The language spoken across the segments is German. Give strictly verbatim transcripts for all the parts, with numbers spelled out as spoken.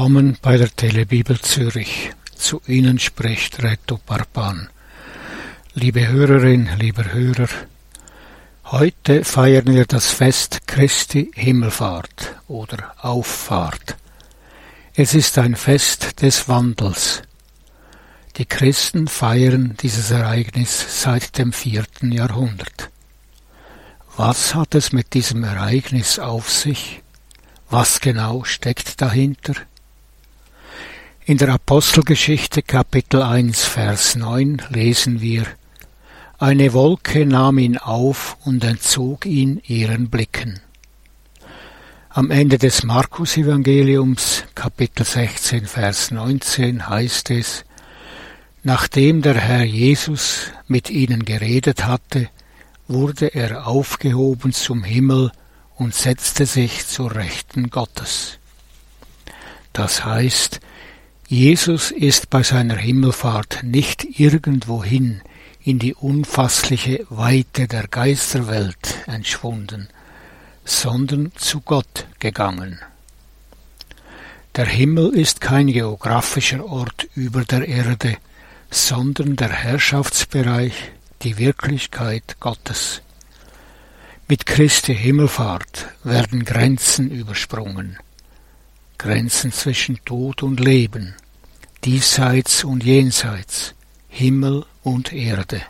Willkommen bei der Telebibel Zürich. Zu Ihnen spricht Reto Barban. Liebe Hörerin, lieber Hörer, heute feiern wir das Fest Christi Himmelfahrt oder Auffahrt. Es ist ein Fest des Wandels. Die Christen feiern dieses Ereignis seit dem vierten Jahrhundert. Was hat es mit diesem Ereignis auf sich? Was genau steckt dahinter? In der Apostelgeschichte Kapitel eins, Vers neun lesen wir: Eine Wolke nahm ihn auf und entzog ihn ihren Blicken. Am Ende des Markus-Evangeliums, Kapitel sechzehn, Vers neunzehn, heißt es: Nachdem der Herr Jesus mit ihnen geredet hatte, wurde er aufgehoben zum Himmel und setzte sich zur Rechten Gottes. Das heißt, Jesus ist bei seiner Himmelfahrt nicht irgendwohin in die unfassliche Weite der Geisterwelt entschwunden, sondern zu Gott gegangen. Der Himmel ist kein geografischer Ort über der Erde, sondern der Herrschaftsbereich, die Wirklichkeit Gottes. Mit Christi Himmelfahrt werden Grenzen übersprungen. Grenzen zwischen Tod und Leben, diesseits und jenseits, Himmel und Erde.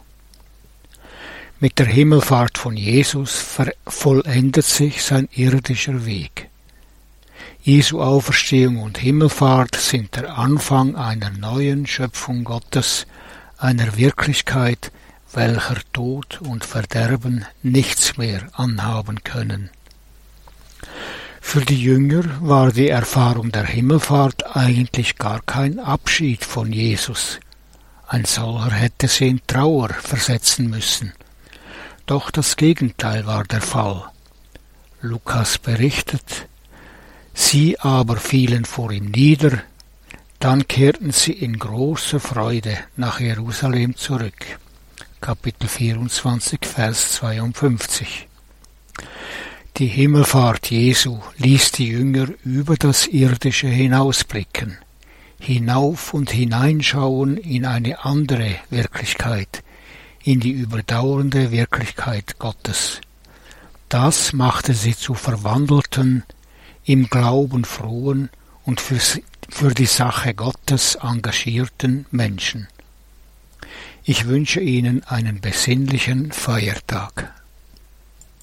Mit der Himmelfahrt von Jesus vollendet sich sein irdischer Weg. Jesu Auferstehung und Himmelfahrt sind der Anfang einer neuen Schöpfung Gottes, einer Wirklichkeit, welcher Tod und Verderben nichts mehr anhaben können. Für die Jünger war die Erfahrung der Himmelfahrt eigentlich gar kein Abschied von Jesus. Ein solcher hätte sie in Trauer versetzen müssen. Doch das Gegenteil war der Fall. Lukas berichtet: Sie aber fielen vor ihm nieder, dann kehrten sie in großer Freude nach Jerusalem zurück. Kapitel vierundzwanzig, Vers zweiundfünfzig. Die Himmelfahrt Jesu ließ die Jünger über das Irdische hinausblicken, hinauf und hineinschauen in eine andere Wirklichkeit, in die überdauernde Wirklichkeit Gottes. Das machte sie zu verwandelten, im Glauben frohen und für, für die Sache Gottes engagierten Menschen. Ich wünsche Ihnen einen besinnlichen Feiertag.